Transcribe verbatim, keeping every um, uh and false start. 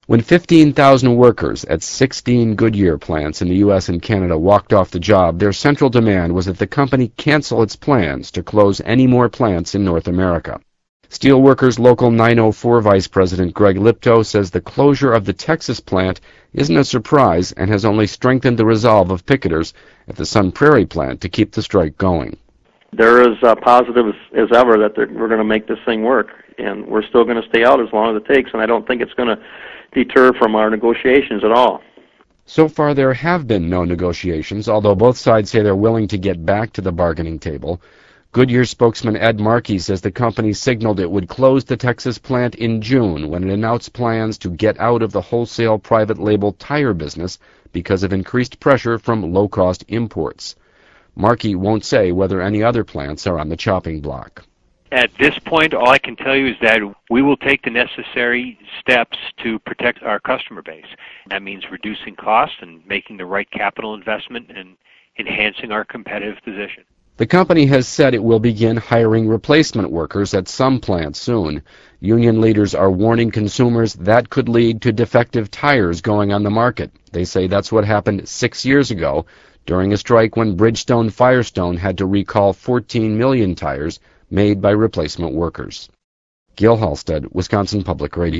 When fifteen thousand workers at sixteen Goodyear plants in the U S and Canada walked off the job, their central demand was that the company cancel its plans to close any more plants in North America. Steelworkers Local nine oh four Vice President Greg Lipto says the closure of the Texas plant isn't a surprise and has only strengthened the resolve of picketers at the Sun Prairie plant to keep the strike going. They're as uh, positive as, as ever that we're going to make this thing work, and we're still going to stay out as long as it takes, and I don't think it's going to deter from our negotiations at all. So far there have been no negotiations, although both sides say they're willing to get back to the bargaining table. Goodyear spokesman Ed Markey says the company signaled it would close the Texas plant in June when it announced plans to get out of the wholesale private label tire business because of increased pressure from low-cost imports. Markey won't say whether any other plants are on the chopping block. At this point, all I can tell you is that we will take the necessary steps to protect our customer base. That means reducing costs and making the right capital investment and enhancing our competitive position. The company has said it will begin hiring replacement workers at some plants soon. Union leaders are warning consumers that could lead to defective tires going on the market. They say that's what happened six years ago during a strike when Bridgestone Firestone had to recall fourteen million tires made by replacement workers. Gil Halstead, Wisconsin Public Radio.